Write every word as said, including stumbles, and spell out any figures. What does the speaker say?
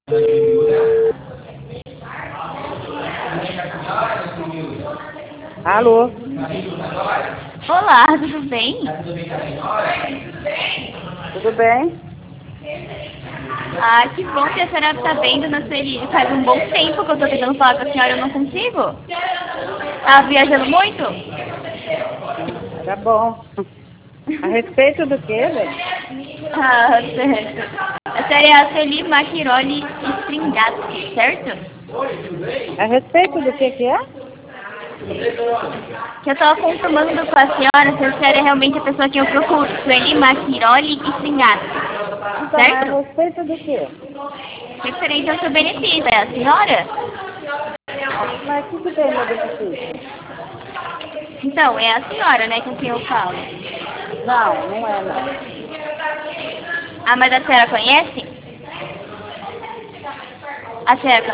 Alô? Olá, tudo bem? Tudo bem? Ah, que bom que a senhora está vendo na Sueli. Faz um bom tempo que eu estou tentando falar com a senhora e eu não consigo. Tá viajando muito? Tá bom. A respeito do que, velho? Ah, certo. A senhora é a Sueli Maquiroli Stringatti, certo? A respeito do que que é? Que eu estava confirmando com a senhora se a senhora é realmente a pessoa que eu procuro. Sueli Maquiroli Stringatti, Então, mas a certo? respeito do quê? Referente ao seu benefício, é a senhora? Mas o que, que tem meu benefício? Então, é a senhora, né, com quem eu falo. Não, não é não. Ah, mas a senhora conhece? A senhora